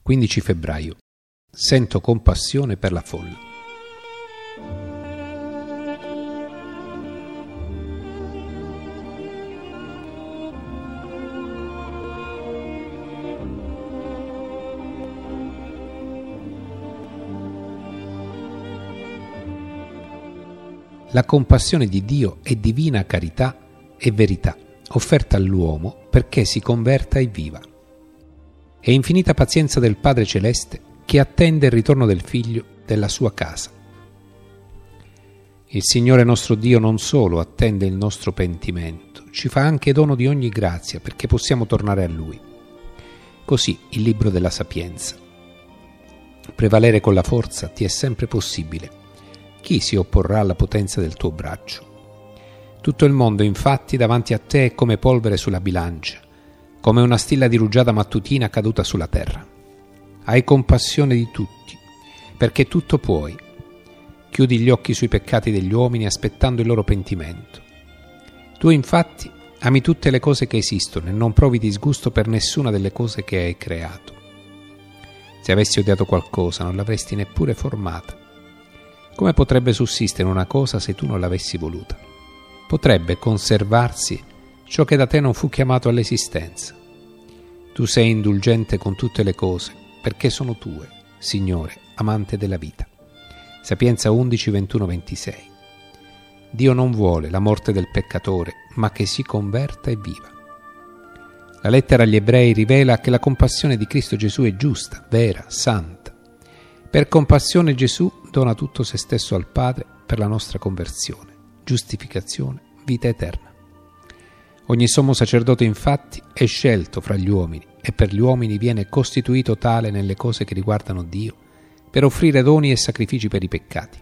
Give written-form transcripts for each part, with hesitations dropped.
15 febbraio. Sento compassione per la folla. La compassione di Dio è divina carità e verità, offerta all'uomo perché si converta e viva. È infinita pazienza del Padre Celeste che attende il ritorno del Figlio della sua casa. Il Signore nostro Dio non solo attende il nostro pentimento, ci fa anche dono di ogni grazia perché possiamo tornare a Lui. Così il libro della Sapienza. Prevalere con la forza ti è sempre possibile. Chi si opporrà alla potenza del tuo braccio? Tutto il mondo, infatti, davanti a te è come polvere sulla bilancia, come una stilla di rugiada mattutina caduta sulla terra. Hai compassione di tutti, perché tutto puoi. Chiudi gli occhi sui peccati degli uomini aspettando il loro pentimento. Tu, infatti, ami tutte le cose che esistono e non provi disgusto per nessuna delle cose che hai creato. Se avessi odiato qualcosa, non l'avresti neppure formata. Come potrebbe sussistere una cosa se tu non l'avessi voluta? Potrebbe conservarsi ciò che da te non fu chiamato all'esistenza. Tu sei indulgente con tutte le cose, perché sono tue, Signore, amante della vita. Sapienza 11, 21, 26. Dio non vuole la morte del peccatore, ma che si converta e viva. La lettera agli Ebrei rivela che la compassione di Cristo Gesù è giusta, vera, santa. Per compassione Gesù dona tutto se stesso al Padre per la nostra conversione, giustificazione, vita eterna. Ogni sommo sacerdote, infatti, è scelto fra gli uomini e per gli uomini viene costituito tale nelle cose che riguardano Dio per offrire doni e sacrifici per i peccati.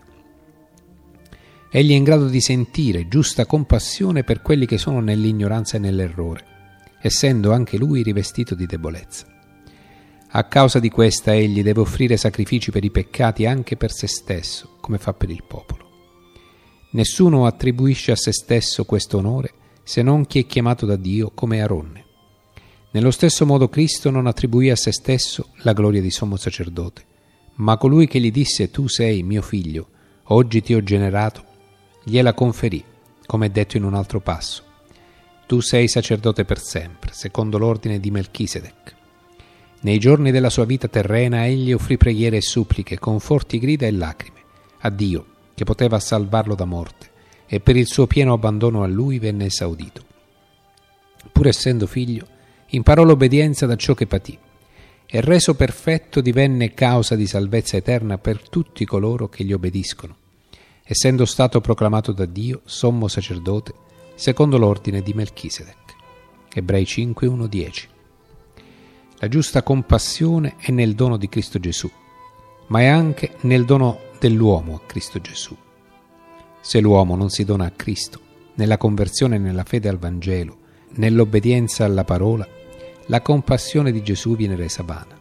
Egli è in grado di sentire giusta compassione per quelli che sono nell'ignoranza e nell'errore, essendo anche lui rivestito di debolezza. A causa di questa egli deve offrire sacrifici per i peccati anche per se stesso, come fa per il popolo. Nessuno attribuisce a se stesso questo onore se non chi è chiamato da Dio come Aronne. Nello stesso modo Cristo non attribuì a se stesso la gloria di sommo sacerdote, ma colui che gli disse «Tu sei mio figlio, oggi ti ho generato», gliela conferì, come è detto in un altro passo. «Tu sei sacerdote per sempre, secondo l'ordine di Melchisedec». Nei giorni della sua vita terrena egli offrì preghiere e suppliche con forti grida e lacrime a Dio, che poteva salvarlo da morte, e per il suo pieno abbandono a lui venne esaudito. Pur essendo figlio, imparò l'obbedienza da ciò che patì, e reso perfetto divenne causa di salvezza eterna per tutti coloro che gli obbediscono, essendo stato proclamato da Dio sommo sacerdote secondo l'ordine di Melchisedec. Ebrei 5, 1, 10. La giusta compassione è nel dono di Cristo Gesù, ma è anche nel dono dell'uomo a Cristo Gesù. Se l'uomo non si dona a Cristo, nella conversione e nella fede al Vangelo, nell'obbedienza alla parola, la compassione di Gesù viene resa vana.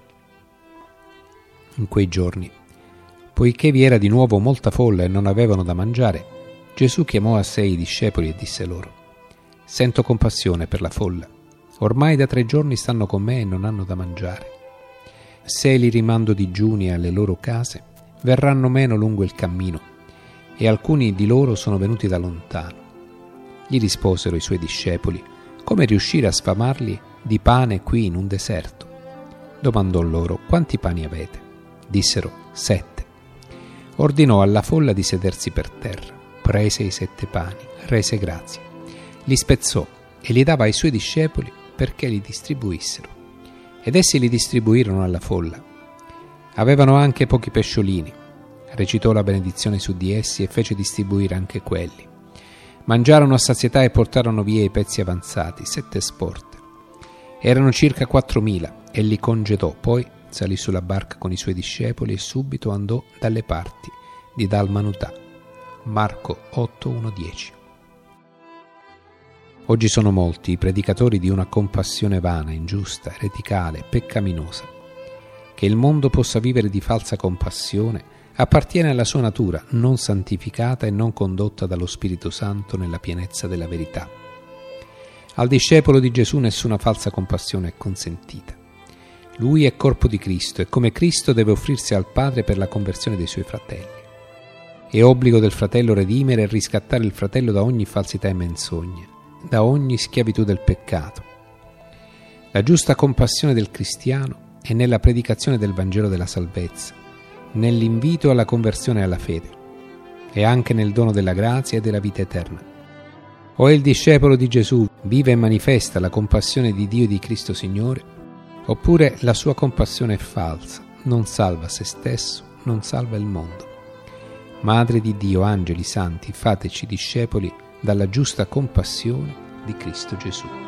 In quei giorni, poiché vi era di nuovo molta folla e non avevano da mangiare, Gesù chiamò a sé i discepoli e disse loro: «Sento compassione per la folla. Ormai da 3 giorni stanno con me e non hanno da mangiare. Se li rimando digiuni alle loro case, verranno meno lungo il cammino, e alcuni di loro sono venuti da lontano». Gli risposero i suoi discepoli: «Come riuscire a sfamarli di pane qui in un deserto?» Domandò loro: «Quanti pani avete?» Dissero: 7. Ordinò alla folla di sedersi per terra, prese i 7 pani, rese grazie, li spezzò e li dava ai suoi discepoli perché li distribuissero. Ed essi li distribuirono alla folla. Avevano anche pochi pesciolini. Recitò la benedizione su di essi e fece distribuire anche quelli. Mangiarono a sazietà e portarono via i pezzi avanzati, 7 sporte. Erano circa 4.000 e li congedò, poi salì sulla barca con i suoi discepoli e subito andò dalle parti di Dalmanutà. Marco 8, 1, 10. Oggi sono molti i predicatori di una compassione vana, ingiusta, ereticale, peccaminosa. Che il mondo possa vivere di falsa compassione appartiene alla sua natura, non santificata e non condotta dallo Spirito Santo nella pienezza della verità. Al discepolo di Gesù nessuna falsa compassione è consentita. Lui è corpo di Cristo e come Cristo deve offrirsi al Padre per la conversione dei suoi fratelli. È obbligo del fratello redimere e riscattare il fratello da ogni falsità e menzogne, da ogni schiavitù del peccato. La giusta compassione del cristiano è nella predicazione del Vangelo della salvezza, nell'invito alla conversione e alla fede, e anche nel dono della grazia e della vita eterna. O è il discepolo di Gesù, vive e manifesta la compassione di Dio e di Cristo Signore, oppure la sua compassione è falsa, non salva se stesso, non salva il mondo. Madre di Dio, angeli santi, fateci discepoli dalla giusta compassione di Cristo Gesù.